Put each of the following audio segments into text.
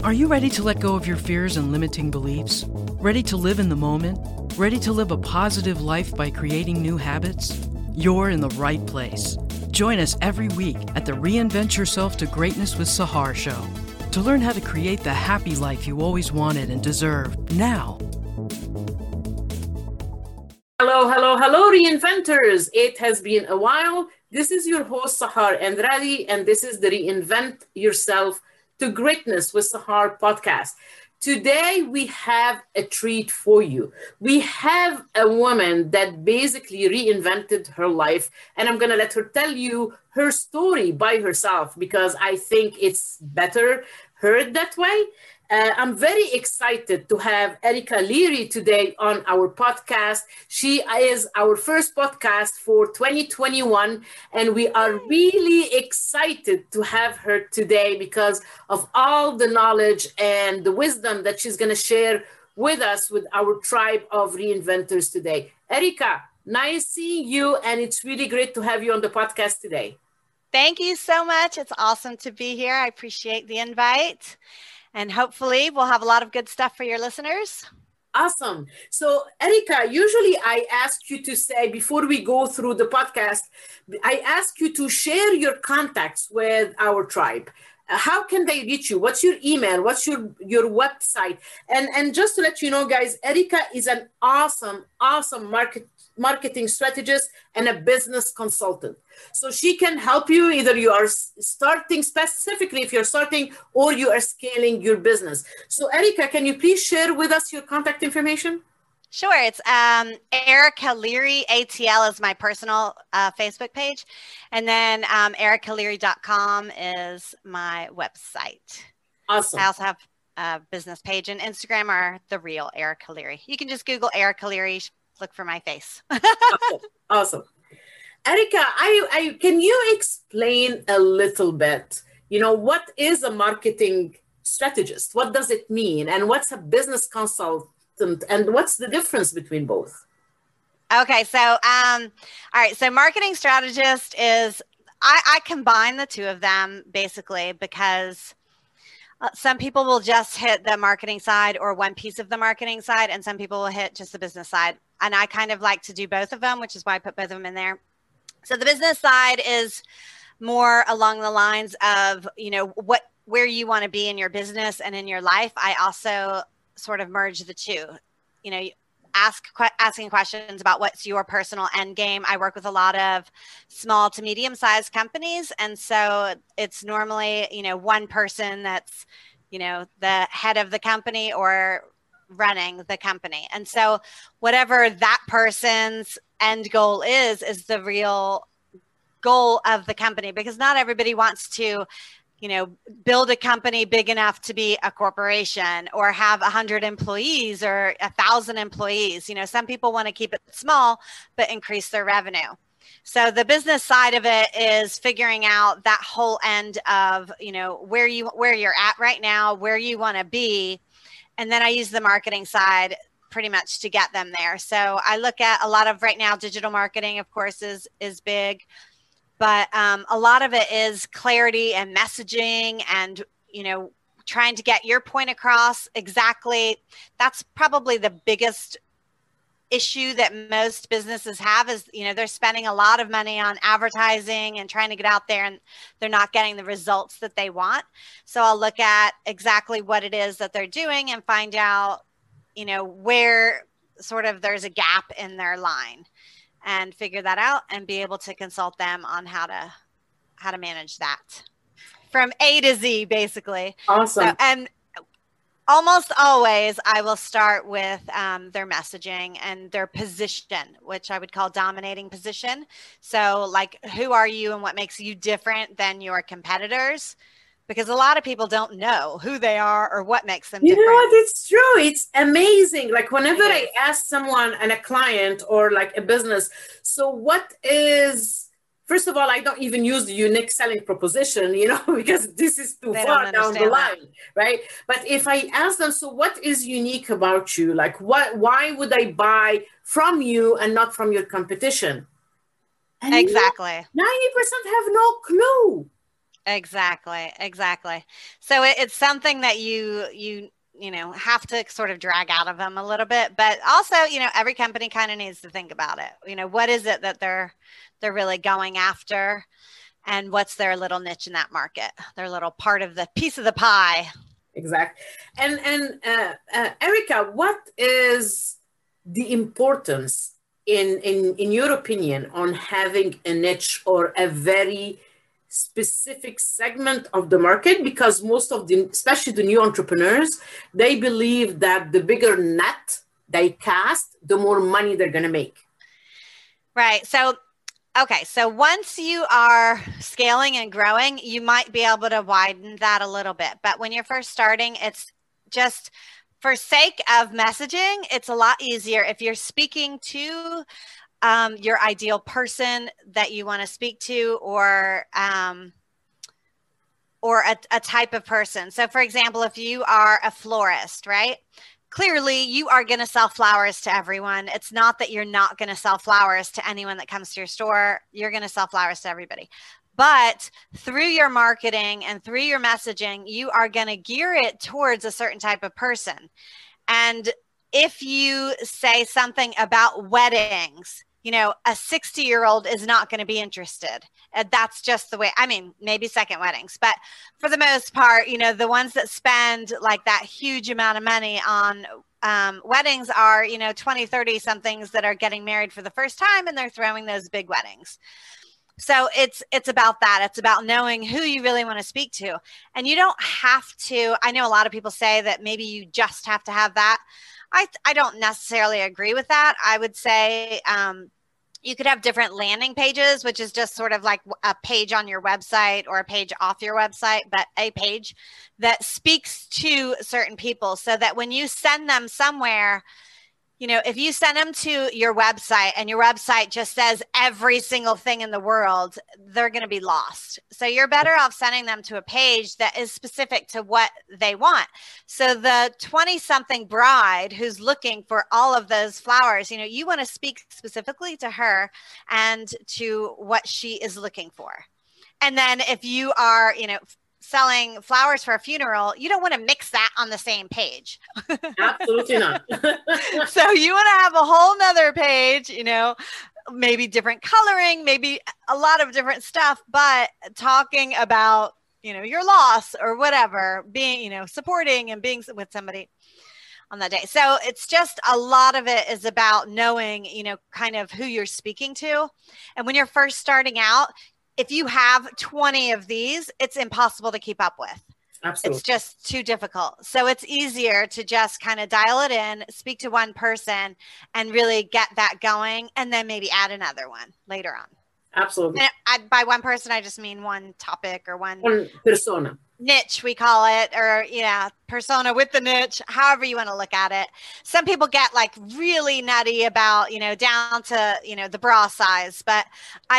Are you ready to let go of your fears and limiting beliefs? Ready to live in the moment? Ready to live a positive life by creating new habits? You're in the right place. Join us every week at the Reinvent Yourself to Greatness with Sahar show to learn how to create the happy life you always wanted and deserve now. Hello, reinventors. It has been a while. This is your host, Sahar Andrade, and this is the Reinvent Yourself to Greatness with Sahar podcast. Today, we have a treat for you. We have a woman that basically reinvented her life, and I'm going to let her tell you her story by herself because I think it's better heard that way. I'm very excited to have Erica Leary today on our podcast. She is our first podcast for 2021, and we are really excited to have her today because of all the knowledge and the wisdom that she's going to share with us, with our tribe of reinventors today. Erica, nice seeing you, and it's really great to have you on the podcast today. Thank you so much. It's awesome to be here. I appreciate the invite. And hopefully we'll have a lot of good stuff for your listeners. Awesome. So, Erica, usually I ask you to say, before we go through the podcast, I ask you to share your contacts with our tribe. How can they reach you? What's your email? What's your website? And just to let you know, guys, Erica is an awesome marketing strategist and a business consultant. So she can help you, either you are starting, specifically if you're starting, or you are scaling your business. So Erica, can you please share with us your contact information? Sure. It's Erica Leary, ATL is my personal Facebook page. And then ericaleary.com is my website. Awesome. I also have a business page and Instagram are The Real Erica Leary. You can just Google Erica Leary, look for my face. Awesome. Erica, I can you explain a little bit, what is a marketing strategist? What does it mean? And what's a business consultant? And what's the difference between both? Okay. So, all right. So marketing strategist is, I combine the two of them basically because some people will just hit the marketing side or one piece of the marketing side, and some people will hit just the business side. And I kind of like to do both of them, which is why I put both of them in there. So the business side is more along the lines of, where you want to be in your business and in your life. I also sort of merge the two, asking questions about what's your personal end game. I work with a lot of small to medium-sized companies. And so it's normally, one person that's, the head of the company or running the company. And so whatever that person's end goal is the real goal of the company, because not everybody wants to, build a company big enough to be a corporation or have 100 employees or 1,000 employees. Some people want to keep it small, but increase their revenue. So the business side of it is figuring out that whole end of, where you're at right now, where you want to be. And then I use the marketing side pretty much to get them there. So I look at a lot of right now, digital marketing, of course, is big. But a lot of it is clarity and messaging and, trying to get your point across exactly. That's probably the biggest issue that most businesses have is, they're spending a lot of money on advertising and trying to get out there and they're not getting the results that they want. So I'll look at exactly what it is that they're doing and find out, where sort of there's a gap in their line. And figure that out and be able to consult them on how to manage that from A to Z, basically. Awesome. So, and almost always I will start with their messaging and their position, which I would call dominating position. So like, who are you and what makes you different than your competitors? Because a lot of people don't know who they are or what makes them different. You know what? It's true. It's amazing. Like whenever I ask someone and a client or like a business, so what is, first of all, I don't even use the unique selling proposition, because this is too far down the line, right? But if I ask them, so what is unique about you? Like why would I buy from you and not from your competition? And exactly. 90% have no clue. Exactly. Exactly. So it's something that you know, have to sort of drag out of them a little bit, but also, you know, every company kind of needs to think about it. You know, what is it that they're really going after, and what's their little niche in that market, their little part of the piece of the pie. Exactly. And Erica, what is the importance in your opinion on having a niche or a very specific segment of the market? Because most of the, especially the new entrepreneurs, they believe that the bigger net they cast, the more money they're going to make. Right. So okay, so once you are scaling and growing, you might be able to widen that a little bit. But when you're first starting, it's just for sake of messaging, it's a lot easier if you're speaking to your ideal person that you want to speak to, or a type of person. So for example, if you are a florist, right? Clearly you are going to sell flowers to everyone. It's not that you're not going to sell flowers to anyone that comes to your store. You're going to sell flowers to everybody. But through your marketing and through your messaging, you are going to gear it towards a certain type of person. And if you say something about weddings, you know, a 60-year-old is not going to be interested. And that's just the way, I mean, maybe second weddings, but for the most part, you know, the ones that spend like that huge amount of money on weddings are, you know, 20, 30 somethings that are getting married for the first time, and they're throwing those big weddings. So it's about that. It's about knowing who you really want to speak to. And you don't have to, I know a lot of people say that maybe you just have to have that. I don't necessarily agree with that. I would say you could have different landing pages, which is just sort of like a page on your website or a page off your website, but a page that speaks to certain people, so that when you send them somewhere, you know, if you send them to your website and your website just says every single thing in the world, they're going to be lost. So you're better off sending them to a page that is specific to what they want. So the 20-something bride who's looking for all of those flowers, you know, you want to speak specifically to her and to what she is looking for. And then if you are, you know, selling flowers for a funeral, you don't want to mix that on the same page. Absolutely not. So you want to have a whole nother page, you know, maybe different coloring, maybe a lot of different stuff, but talking about, you know, your loss or whatever, being, you know, supporting and being with somebody on that day. So it's just a lot of it is about knowing, you know, kind of who you're speaking to. And when you're first starting out, if you have 20 of these, it's impossible to keep up with. Absolutely. It's just too difficult. So it's easier to just kind of dial it in, speak to one person, and really get that going, and then maybe add another one later on. Absolutely. And by one person, I just mean one topic or one persona. Niche, we call it, or yeah, persona with the niche, however you want to look at it. Some people get like really nutty about, you know, down to, you know, the bra size, but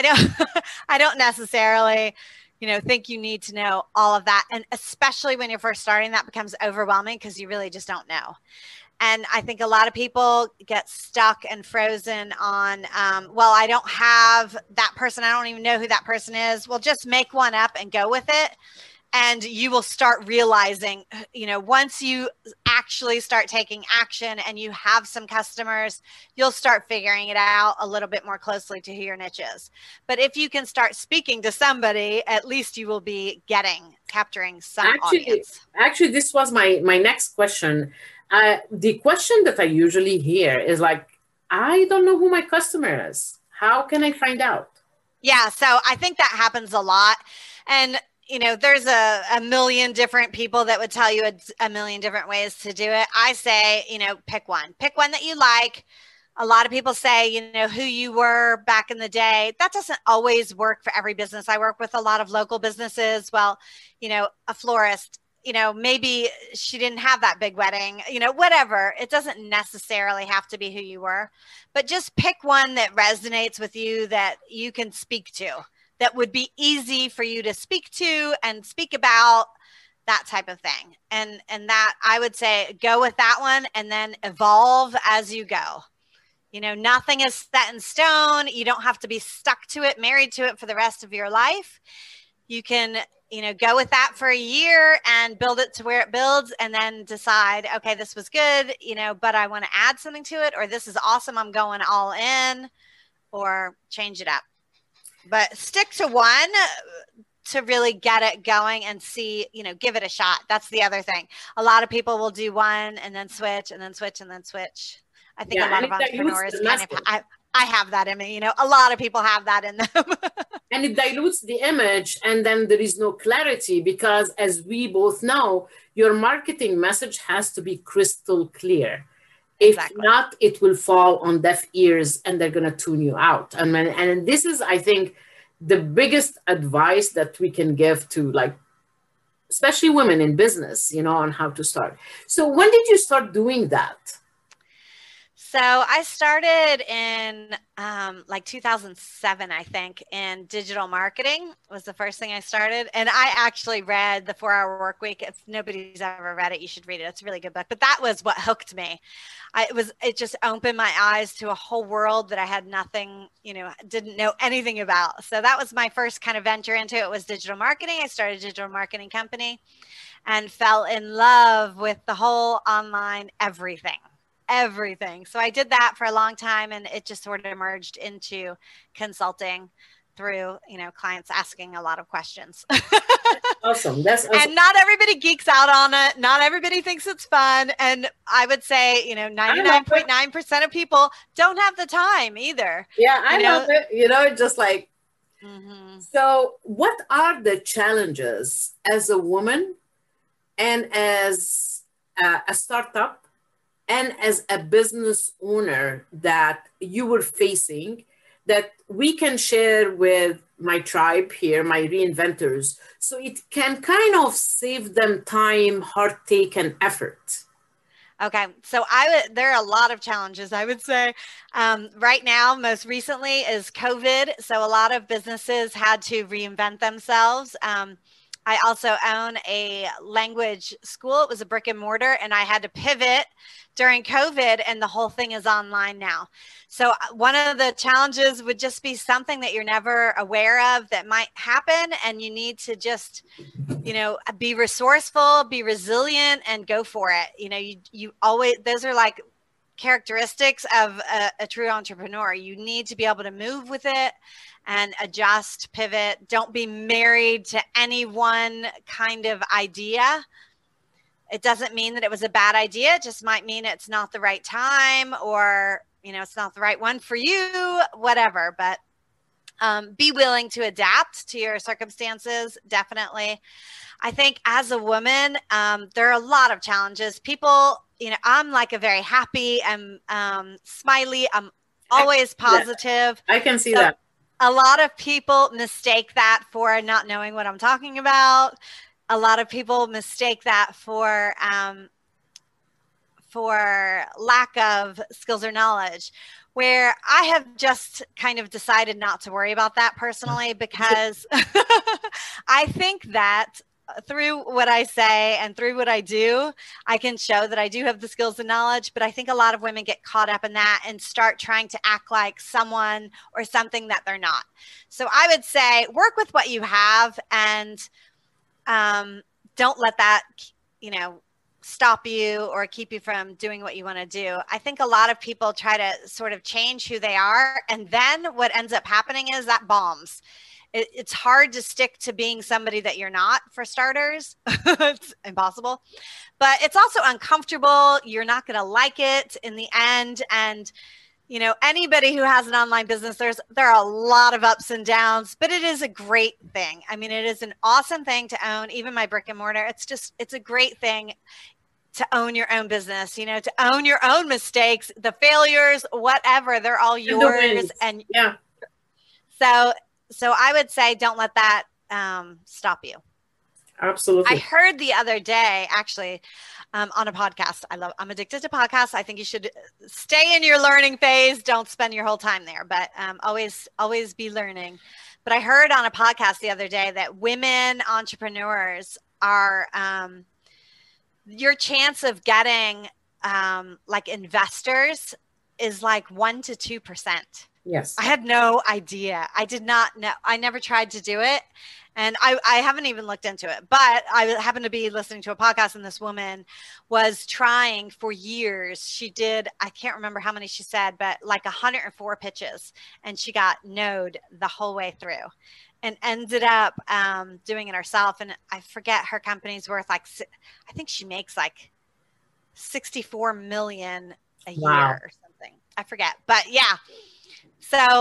I don't necessarily, you know, think you need to know all of that. And especially when you're first starting, that becomes overwhelming because you really just don't know. And I think a lot of people get stuck and frozen on, well, I don't have that person. I don't even know who that person is. Well, just make one up and go with it. And you will start realizing, you know, once you actually start taking action and you have some customers, you'll start figuring it out a little bit more closely to who your niche is. But if you can start speaking to somebody, at least you will be capturing some audience. Actually, this was my next question. The question that I usually hear is like, I don't know who my customer is. How can I find out? Yeah, so I think that happens a lot. And you know, there's a million different people that would tell you a million different ways to do it. I say, you know, pick one that you like. A lot of people say, you know, who you were back in the day. That doesn't always work for every business. I work with a lot of local businesses. Well, you know, a florist, you know, maybe she didn't have that big wedding, you know, whatever. It doesn't necessarily have to be who you were, but just pick one that resonates with you, that you can speak to, that would be easy for you to speak to and speak about, that type of thing. And that I would say go with that one and then evolve as you go. You know, nothing is set in stone. You don't have to be stuck to it, married to it for the rest of your life. You can go with that for a year and build it to where it builds, and then decide, okay, this was good, but I want to add something to it, or this is awesome, I'm going all in, or change it up. But stick to one to really get it going and see, give it a shot. That's the other thing. A lot of people will do one and then switch and then switch and then switch. I think a lot of entrepreneurs I have that in me, a lot of people have that in them. And it dilutes the image, and then there is no clarity, because as we both know, your marketing message has to be crystal clear. Exactly. If not, it will fall on deaf ears and they're going to tune you out. And this is, I think, the biggest advice that we can give to, especially women in business, on how to start. So when did you start doing that? So I started in 2007, I think, in digital marketing was the first thing I started. And I actually read The 4-Hour Workweek. If nobody's ever read it, you should read it. It's a really good book. But that was what hooked me. It just opened my eyes to a whole world that I had nothing, didn't know anything about. So that was my first kind of venture into it, was digital marketing. I started a digital marketing company and fell in love with the whole online everything. So I did that for a long time, and it just sort of merged into consulting through, clients asking a lot of questions. Awesome. That's awesome. And not everybody geeks out on it. Not everybody thinks it's fun. And I would say, 99.9% of people don't have the time either. Yeah, I love it. Just like, So what are the challenges as a woman and as a startup and as a business owner that you were facing that we can share with my tribe here, my reinventors, so it can kind of save them time, heartache, and effort? Okay, so there are a lot of challenges, I would say. Right now, most recently is COVID. So a lot of businesses had to reinvent themselves. I also own a language school. It was a brick and mortar, and I had to pivot during COVID, and the whole thing is online now. So one of the challenges would just be something that you're never aware of that might happen, and you need to just, be resourceful, be resilient, and go for it. You always, those are like characteristics of a true entrepreneur. You need to be able to move with it and adjust, pivot. Don't be married to any one kind of idea. It doesn't mean that it was a bad idea. It just might mean it's not the right time, or, it's not the right one for you, whatever. But be willing to adapt to your circumstances. Definitely. I think as a woman, there are a lot of challenges. People, I'm like a very happy and smiley. I'm always positive. I can see that. A lot of people mistake that for not knowing what I'm talking about. A lot of people mistake that for lack of skills or knowledge, where I have just kind of decided not to worry about that personally, because I think that through what I say and through what I do, I can show that I do have the skills and knowledge. But I think a lot of women get caught up in that and start trying to act like someone or something that they're not. So I would say work with what you have, and don't let that, stop you or keep you from doing what you want to do. I think a lot of people try to sort of change who they are, and then what ends up happening is that bombs. It's hard to stick to being somebody that you're not, for starters. It's impossible, but it's also uncomfortable. You're not going to like it in the end. And, anybody who has an online business, there are a lot of ups and downs, but it is a great thing. I mean, it is an awesome thing to own, even my brick and mortar. It's a great thing to own your own business, to own your own mistakes, the failures, whatever, they're all yours. And yeah. So I would say don't let that stop you. Absolutely. I heard the other day, actually, on a podcast. I'm addicted to podcasts. I think you should stay in your learning phase. Don't spend your whole time there, but always be learning. But I heard on a podcast the other day that women entrepreneurs are your chance of getting like investors is like 1% to 2%. Yes. I had no idea. I did not know. I never tried to do it. And I haven't even looked into it, but I happened to be listening to a podcast and this woman was trying for years. She did, I can't remember how many she said, but like 104 pitches, and she got no'd the whole way through and ended up doing it herself. And I forget, her company's worth like, I think she makes like 64 million a year or something. I forget, but yeah. So,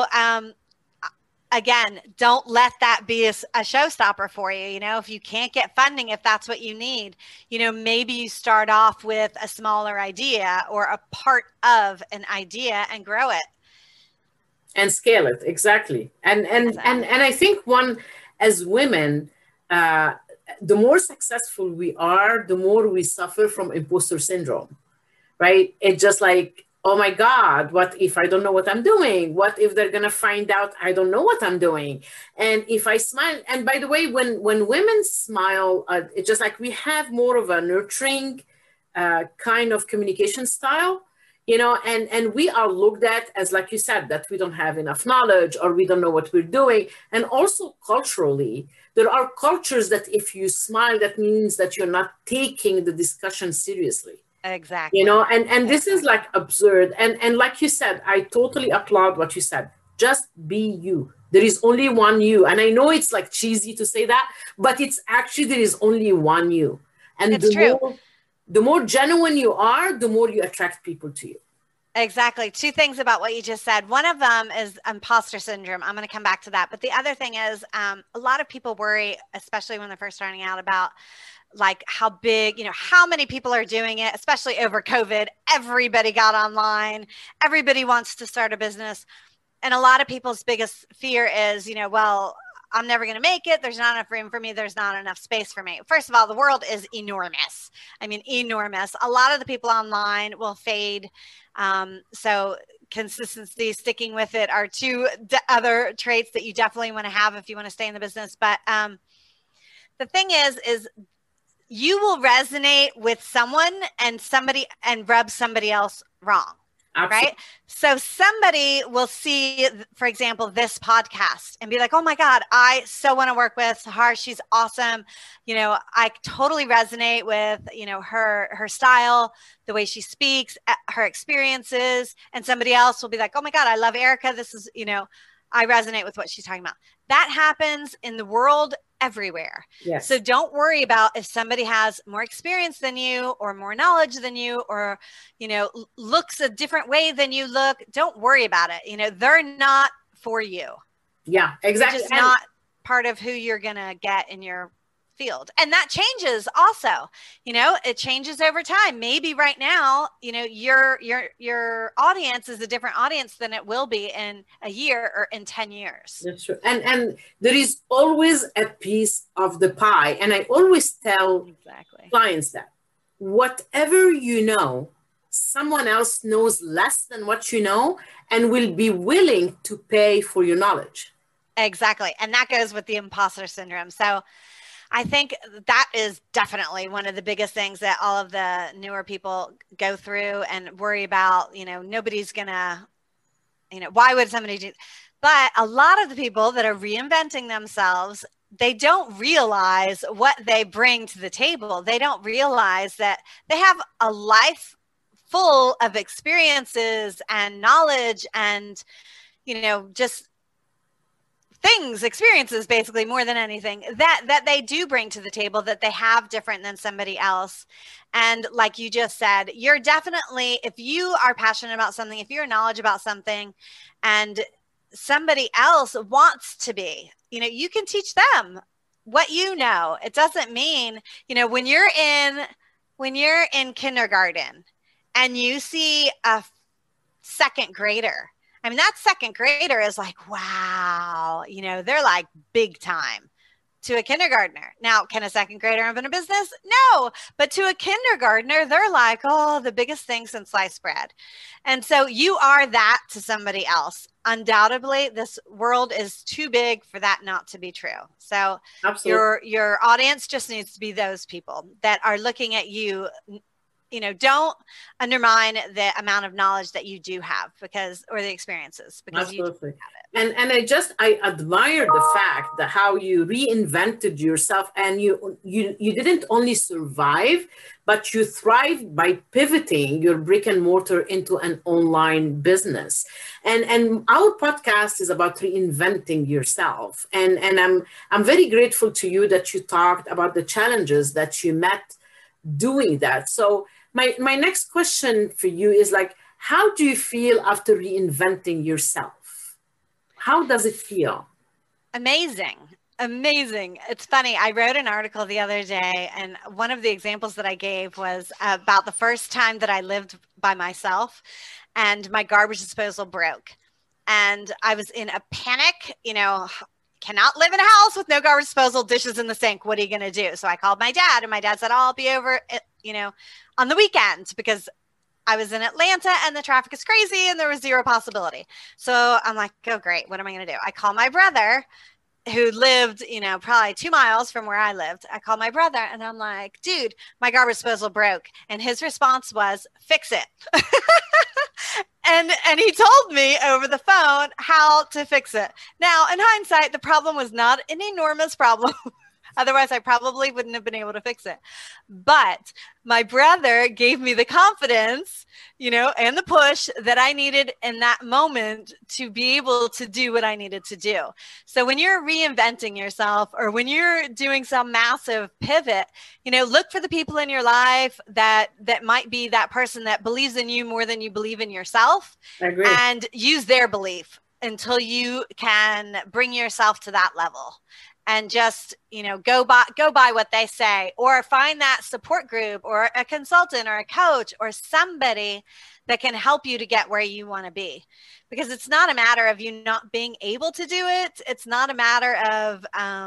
again, don't let that be a showstopper for you. You know, if you can't get funding, if that's what you need, you know, maybe you start off with a smaller idea or a part of an idea and grow it. And scale it. Exactly. And I think as women, the more successful we are, the more we suffer from imposter syndrome, right? It's just like, oh my God, what if I don't know what I'm doing? What if they're going to find out I don't know what I'm doing? And if I smile, and by the way, when women smile, it's just like we have more of a nurturing kind of communication style, you know, and we are looked at as, like you said, that we don't have enough knowledge or we don't know what we're doing. And also culturally, there are cultures that if you smile, that means that you're not taking the discussion seriously. Exactly. You know, and this is like absurd. And like you said, I totally applaud what you said. Just be you. There is only one you. And I know it's like cheesy to say that, but it's actually, there is only one you. And it's true. The more genuine you are, the more you attract people to you. Exactly. Two things about what you just said. One of them is imposter syndrome. I'm going to come back to that. But the other thing is a lot of people worry, especially when they're first starting out, about like how big, you know, how many people are doing it, especially over COVID. Everybody got online. Everybody wants to start a business. And a lot of people's biggest fear is, you know, well, I'm never going to make it. There's not enough room for me. There's not enough space for me. First of all, the world is enormous. I mean, enormous. A lot of the people online will fade. So consistency, sticking with it are two other traits that you definitely want to have if you want to stay in the business. But the thing is you will resonate with someone and rub somebody else wrong. Absolutely. Right? So somebody will see, for example, this podcast and be like, oh my God, I so want to work with Sahar. She's awesome. You know, I totally resonate with, you know, her style, the way she speaks, her experiences. And somebody else will be like, oh my God, I love Erica. This is, you know, I resonate with what she's talking about. That happens in the world everywhere. Yes. So don't worry about if somebody has more experience than you or more knowledge than you, or, you know, looks a different way than you look. Don't worry about it. You know, they're not for you. Yeah, exactly. It's not part of who you're going to get in your field. And that changes also, you know, it changes over time. Maybe right now, you know, your audience is a different audience than it will be in a year or in 10 years. That's true. And there is always a piece of the pie. And I always tell clients that whatever you know, someone else knows less than what you know and will be willing to pay for your knowledge. Exactly. And that goes with the imposter syndrome. So I think that is definitely one of the biggest things that all of the newer people go through and worry about. You know, nobody's going to, you know, why would somebody do? But a lot of the people that are reinventing themselves, they don't realize what they bring to the table. They don't realize that they have a life full of experiences and knowledge and, you know, just experiences, basically, more than anything that they do bring to the table that they have different than somebody else. And like you just said, you're definitely, if you are passionate about something, if you're knowledge about something and somebody else wants to be, you know, you can teach them what you know. It doesn't mean, you know, when you're in kindergarten and you see a second grader, I mean, that second grader is like, wow, you know, they're like big time to a kindergartner. Now, can a second grader open a business? No, but to a kindergartner, they're like, oh, the biggest thing since sliced bread. And so you are that to somebody else. Undoubtedly, this world is too big for that not to be true. So your audience just needs to be those people that are looking at you don't undermine the amount of knowledge that you do have or the experiences, because Absolutely. And I admire the fact that how you reinvented yourself, and you didn't only survive, but you thrived by pivoting your brick and mortar into an online business. And our podcast is about reinventing yourself. And I'm very grateful to you that you talked about the challenges that you met doing that. So my next question for you is like, how do you feel after reinventing yourself? How does it feel? Amazing. Amazing. It's funny. I wrote an article the other day, and one of the examples that I gave was about the first time that I lived by myself and my garbage disposal broke. And I was in a panic, cannot live in a house with no garbage disposal, dishes in the sink. What are you going to do? So I called my dad, and my dad said, I'll be over, on the weekend, because I was in Atlanta and the traffic is crazy and there was zero possibility. So I'm like, oh, great. What am I going to do? I call my brother, who lived, probably 2 miles from where I lived. I called my brother and I'm like, dude, my garbage disposal broke. And his response was, fix it. And he told me over the phone how to fix it. Now, in hindsight, the problem was not an enormous problem. Otherwise, I probably wouldn't have been able to fix it. But my brother gave me the confidence, and the push that I needed in that moment to be able to do what I needed to do. So when you're reinventing yourself, or when you're doing some massive pivot, look for the people in your life that might be that person that believes in you more than you believe in yourself. I agree. And use their belief until you can bring yourself to that level. And just, go by what they say, or find that support group or a consultant or a coach or somebody that can help you to get where you want to be. Because it's not a matter of you not being able to do it. It's not a matter of,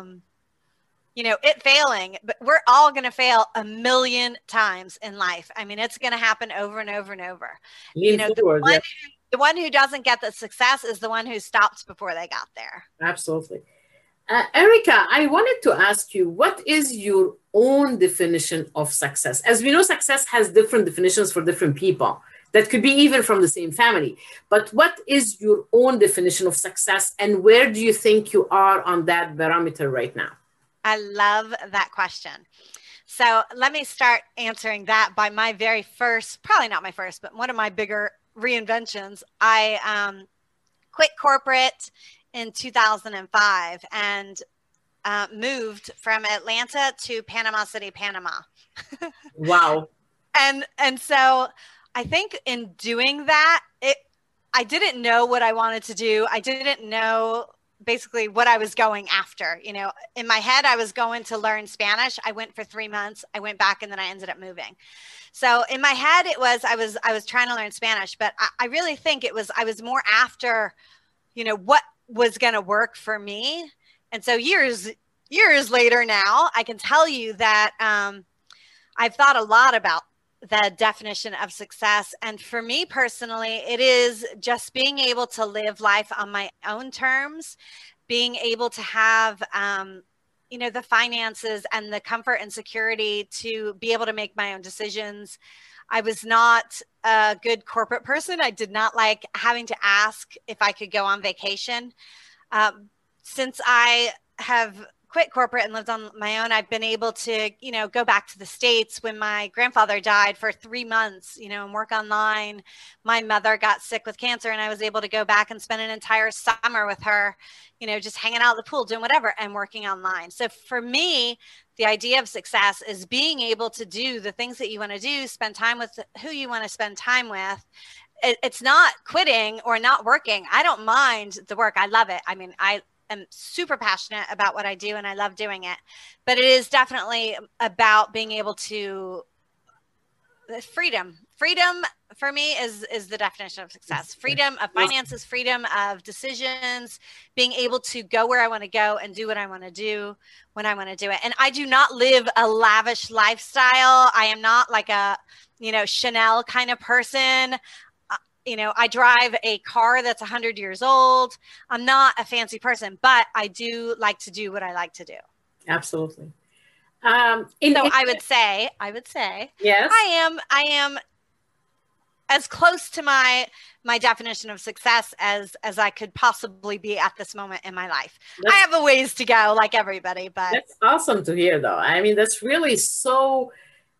it failing, but we're all going to fail a million times in life. I mean, it's going to happen over and over and over. The one who doesn't get the success is the one who stopped before they got there. Absolutely. Erica, I wanted to ask you, what is your own definition of success? As we know, success has different definitions for different people. That could be even from the same family. But what is your own definition of success, and where do you think you are on that barometer right now? I love that question. So let me start answering that by my very first, probably not my first, but one of my bigger reinventions. I quit corporate in 2005 and moved from Atlanta to Panama City, Panama. Wow. And so I think in doing that, I didn't know what I wanted to do. I didn't know basically what I was going after. In my head, I was going to learn Spanish. I went for 3 months. I went back, and then I ended up moving. So in my head, I was trying to learn Spanish, but I really think I was more after, what was going to work for me. And so years later now, I can tell you that I've thought a lot about the definition of success. And for me personally, it is just being able to live life on my own terms, being able to have, the finances and the comfort and security to be able to make my own decisions. I was not a good corporate person. I did not like having to ask if I could go on vacation. Since I have quit corporate and lived on my own, I've been able to, go back to the States when my grandfather died for 3 months, and work online. My mother got sick with cancer, and I was able to go back and spend an entire summer with her, just hanging out at the pool, doing whatever, and working online. So for me, the idea of success is being able to do the things that you want to do, spend time with who you want to spend time with. It's not quitting or not working. I don't mind the work. I love it. I mean, I am super passionate about what I do, and I love doing it. But it is definitely about being able to freedom. Freedom for me is the definition of success. Freedom of finances, freedom of decisions, being able to go where I want to go and do what I want to do when I want to do it. And I do not live a lavish lifestyle. I am not like a, Chanel kind of person. I drive a car that's 100 years old. I'm not a fancy person, but I do like to do what I like to do. Absolutely. I would say, yes, I am as close to my definition of success as I could possibly be at this moment in my life. I have a ways to go, like everybody, but that's awesome to hear, though. I mean, that's really so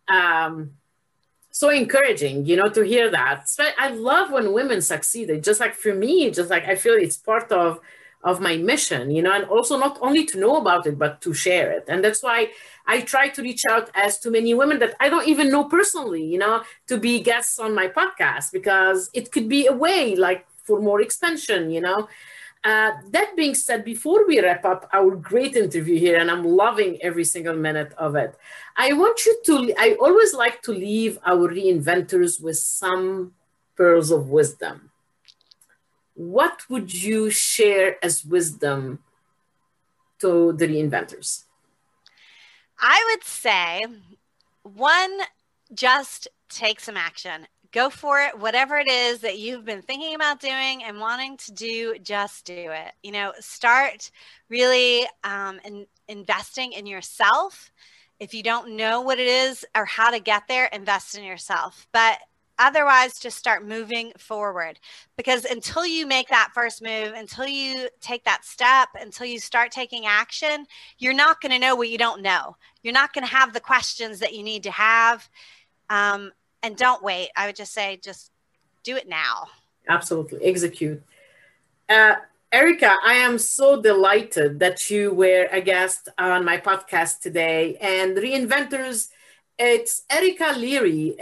encouraging, to hear that. So I love when women succeed. Just like for me, just like I feel it's part of my mission, and also not only to know about it, but to share it. And that's why I try to reach out as to many women that I don't even know personally, to be guests on my podcast, because it could be a way like for more expansion, That being said, before we wrap up our great interview here, and I'm loving every single minute of it, I always like to leave our reinventors with some pearls of wisdom. What would you share as wisdom to the reinventors? I would say, one, just take some action. Go for it. Whatever it is that you've been thinking about doing and wanting to do, just do it. Start really investing in yourself. If you don't know what it is or how to get there, invest in yourself. But otherwise, just start moving forward, because until you make that first move, until you take that step, until you start taking action, you're not going to know what you don't know. You're not going to have the questions that you need to have. And don't wait. I would just say, just do it now. Absolutely. Execute. Erica, I am so delighted that you were a guest on my podcast today. And Reinventors, it's Erica Leary,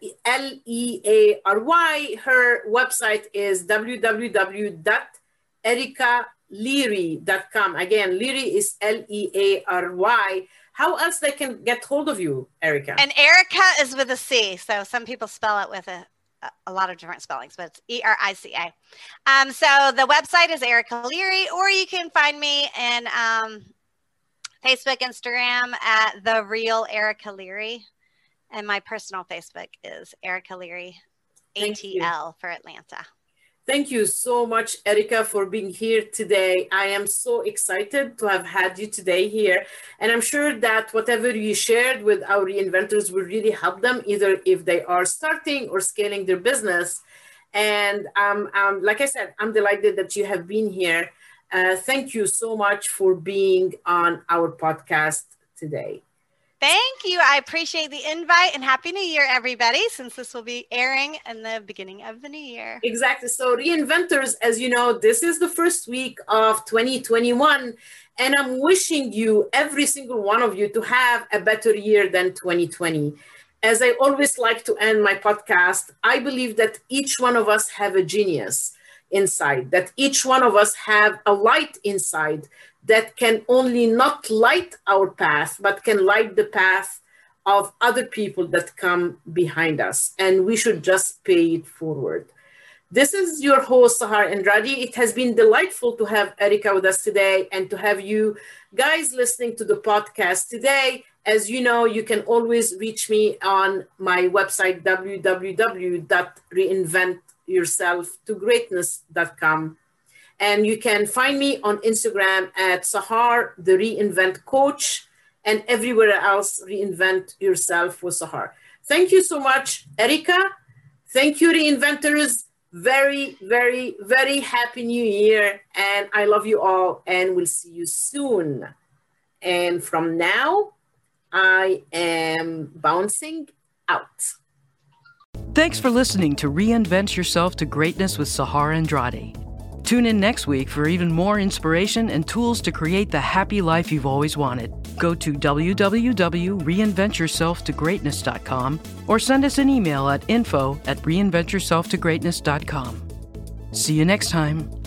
Leary. Her website is www.ericaleary.com. Again, Leary is Leary. How else they can get hold of you, Erica? And Erica is with a C, so some people spell it with a lot of different spellings, but it's Erica. So the website is Erica Leary, or you can find me in Facebook, Instagram at The Real Erica Leary. And my personal Facebook is Erica Leary, ATL for Atlanta. Thank you so much, Erica, for being here today. I am so excited to have had you today here. And I'm sure that whatever you shared with our reinventors will really help them, either if they are starting or scaling their business. And like I said, I'm delighted that you have been here. Thank you so much for being on our podcast today. Thank you. I appreciate the invite, and Happy New Year, everybody, since this will be airing in the beginning of the new year. Exactly. So Reinventors, as you know, this is the first week of 2021, and I'm wishing you, every single one of you, to have a better year than 2020. As I always like to end my podcast, I believe that each one of us have a genius inside, that each one of us have a light inside that can only not light our path, but can light the path of other people that come behind us. And we should just pay it forward. This is your host, Sahar Andrade. It has been delightful to have Erica with us today and to have you guys listening to the podcast today. As you know, you can always reach me on my website, www.reinventyourselftogreatness.com. And you can find me on Instagram at Sahar, the Reinvent Coach, and everywhere else, Reinvent Yourself with Sahar. Thank you so much, Erica. Thank you, Reinventors. Very, very, very Happy New Year. And I love you all, and we'll see you soon. And from now, I am bouncing out. Thanks for listening to Reinvent Yourself to Greatness with Sahar Andrade. Tune in next week for even more inspiration and tools to create the happy life you've always wanted. Go to www.reinventyourselftogreatness.com or send us an email at info@reinventyourselftogreatness.com. See you next time.